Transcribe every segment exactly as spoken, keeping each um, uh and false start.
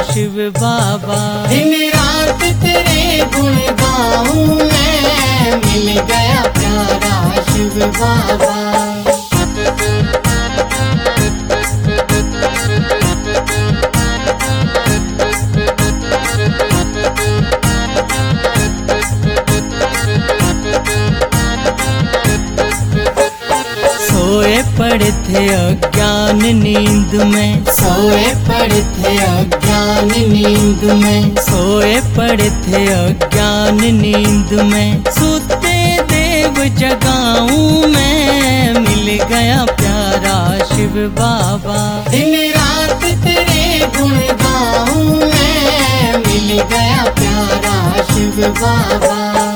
शिव बाबा। दिन रात तेरे गुण गाऊं मैं, मिल गया प्यारा शिव बाबा। सोए पड़े थे अज्ञान नींद में, सोए पड़े थे अज्ञान नींद में, सोए पड़े थे अज्ञान नींद में, सोते देव जगाऊं मैं, मिल गया प्यारा शिव बाबा। दिन रात तेरे गुण गाऊं मैं, मिल गया प्यारा शिव बाबा।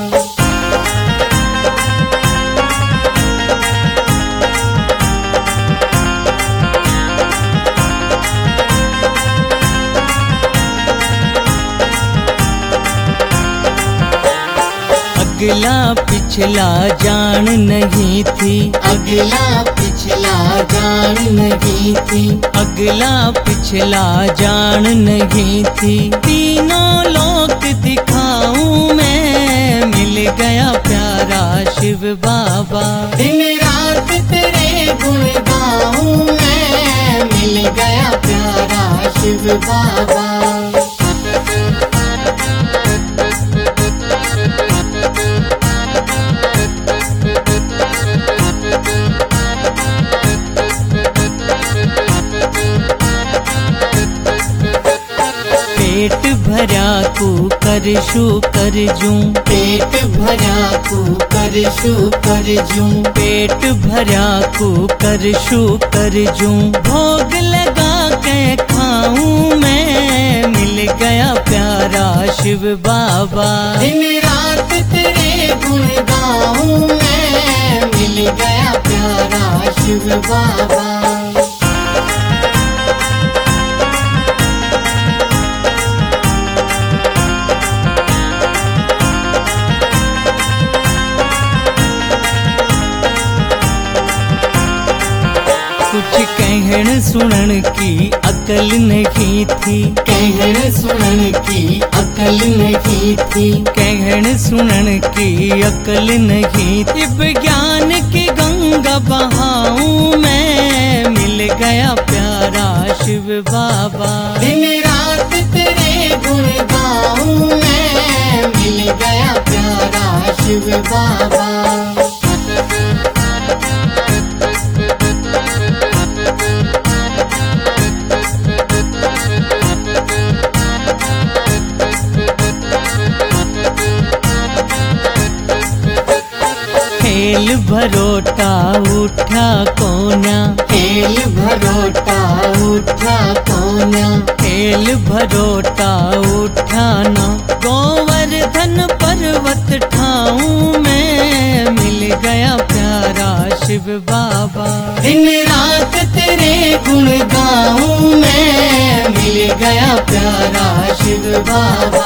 अगला पिछला जान नहीं थी, अगला पिछला जान नहीं थी, अगला पिछला जान नहीं थी, तीनों लोक दिखाऊं मैं, मिल गया प्यारा शिव बाबा। दिन रात तेरे गुण गाऊं मैं, मिल गया प्यारा शिव बाबा। पेट भरा को कर शू कर जूं, पेट भरा को कर शू कर जूं, पेट भरा को कर शू कर जूं, भोग लगा के खाऊं मैं, मिल गया प्यारा शिव बाबा। दिन रात तेरे गुण गाऊं मैं, मिल गया प्यारा शिव बाबा। कुछ कहन सुनन की अकल नहीं थी, कहन सुनन की अकल नहीं थी, कहन सुनन की अकल नहीं थी, विज्ञान की गंगा बहाऊं मैं, मिल गया प्यारा शिव बाबा। दिन रात तेरे गुण गाऊं मैं, मिल गया प्यारा शिव बाबा। खेल भरोटा उठा कोना, खेल भरोटा उठा कोना, खेल भरोटा उठाना, गोवर्धन पर्वत ठाऊं मैं, मिल गया प्यारा शिव बाबा। दिन रात तेरे गुण गाऊं मैं, मिल गया प्यारा शिव बाबा।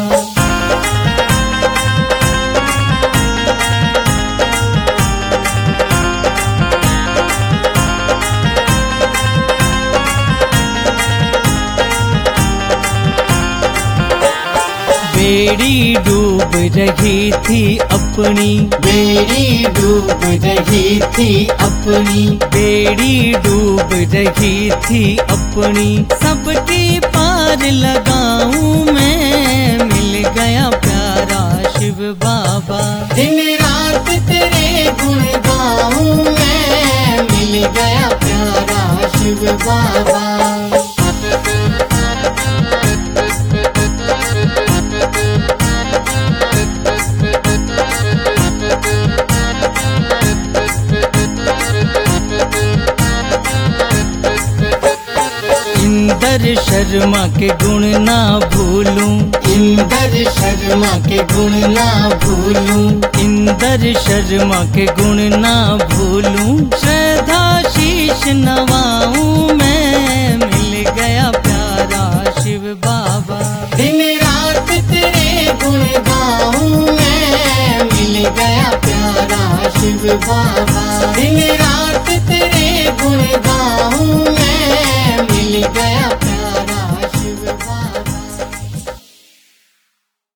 बेड़ी डूब रही थी अपनी, बेड़ी डूब रही थी अपनी, बेड़ी डूब रही थी अपनी, सबकी पार लगाऊं मैं, मिल गया प्यारा शिव बाबा। दिन रात तेरे गुण गाऊं मैं, मिल गया प्यारा शिव बाबा। इंदर शर्मा के गुण ना भूलूं, इंदर शर्मा के गुण ना भूलूं, इंदर शर्मा के गुण ना भूलूं, श्रद्धा शीश नवाऊं मैं, मिल गया प्यारा शिव बाबा। दिन रात तेरे गुण गाऊं मैं, मिल गया प्यारा शिव बाबा। दिन रात तेरे गुण गाऊं